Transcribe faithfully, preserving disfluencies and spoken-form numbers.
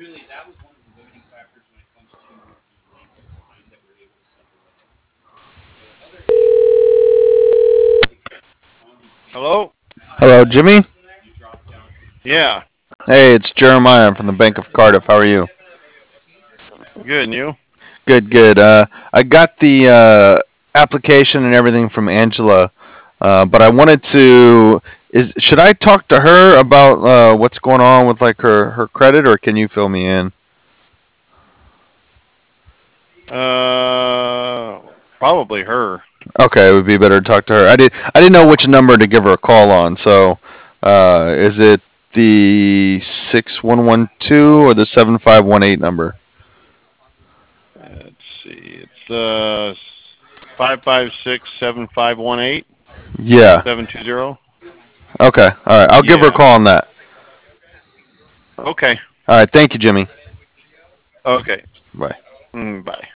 Hello? Hello, Jimmy. Yeah. Hey, it's Jeremiah from the Bank of Cardiff. How are you? Good, and you? Good, good. Uh, I got the uh, application and everything from Angela, uh, but I wanted to. Is should I talk to her about uh, what's going on with like her, her credit, or can you fill me in? Uh, probably her. Okay, it would be better to talk to her. I did. I didn't know which number to give her a call on. So, uh, is it the six one one two or the seven five one eight number? Let's see. It's uh five five six seven five one eight Yeah. seven two zero. Okay. All right. I'll give her a Yeah. call on that. Okay. All right. Thank you, Jimmy. Okay. Bye. Mm, bye.